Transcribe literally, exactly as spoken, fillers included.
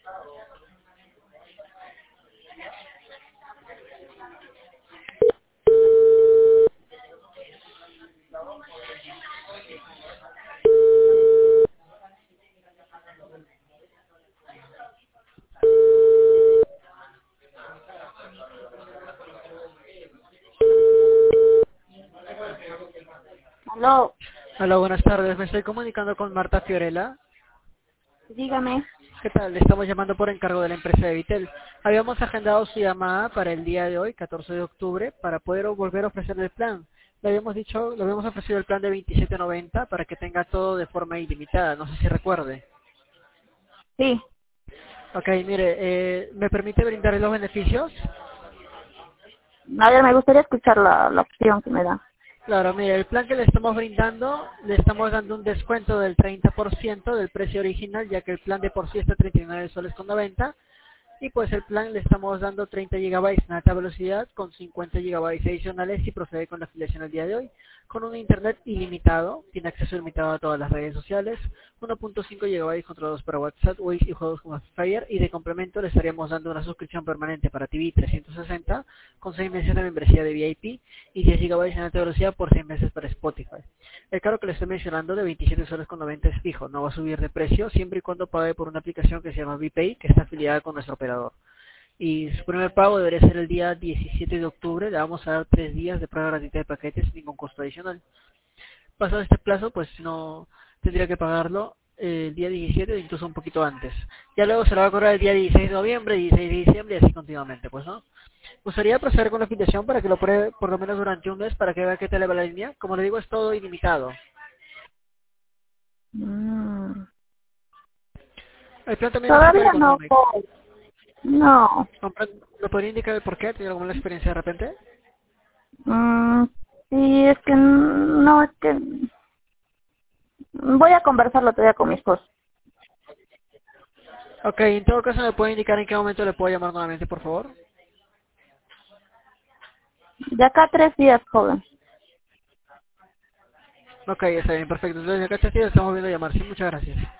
Aló, Hola, buenas tardes. Me estoy comunicando con Marta Fiorella. dígame. ¿Qué tal? Le estamos llamando por encargo de la empresa de Vitel. Habíamos agendado su llamada para el día de hoy, catorce de octubre, para poder volver a ofrecerle el plan. Le habíamos dicho, le habíamos ofrecido el plan de veintisiete noventa para que tenga todo de forma ilimitada. No sé si recuerde. Sí, Ok, mire, eh, ¿me permite brindarle los beneficios? a ver, me gustaría escuchar la, la opción que me da. Claro, mire, el plan que le estamos brindando, le estamos dando un descuento del treinta por ciento del precio original, ya que el plan de por sí está treinta y nueve soles con noventa. Y pues el plan le estamos dando treinta gigabytes en alta velocidad con cincuenta gigabytes adicionales si procede con la afiliación el día de hoy. Con un internet ilimitado, tiene acceso ilimitado a todas las redes sociales, uno punto cinco gigabytes controlados para WhatsApp, Waze y juegos como Free Fire. Y de complemento le estaríamos dando una suscripción permanente para T V trescientos sesenta con seis meses de membresía de V I P y diez gigabytes en alta velocidad por seis meses para Spotify. El cargo que le estoy mencionando de veintisiete soles con noventa es fijo, no va a subir de precio siempre y cuando pague por una aplicación que se llama VPay, que está afiliada con nuestro operador. Y su primer pago debería ser el día diecisiete de octubre, le vamos a dar tres días de prueba gratuita de paquetes sin ningún costo adicional. Pasado este plazo, pues no tendría que pagarlo eh, el día diecisiete, incluso un poquito antes. Ya luego se lo va a cobrar el día dieciséis de noviembre, dieciséis de diciembre y así continuamente, pues no. Gustaría proceder con la afiliación para que lo pruebe por lo menos durante un mes para que vea qué tal le va la línea. Como le digo, es todo ilimitado. Mm, El plan también es súper todavía no económico. voy. No. ¿Lo podría indicar el por qué? ¿Tiene alguna experiencia de repente? Mm, sí, es que no, es que voy a conversarlo todavía con mi esposo. Ok, en todo caso, ¿me puede indicar en qué momento le puedo llamar nuevamente, por favor? De acá a tres días, joven. Ok, está bien, perfecto. Entonces, acá te estamos viendo llamar. Sí, muchas gracias.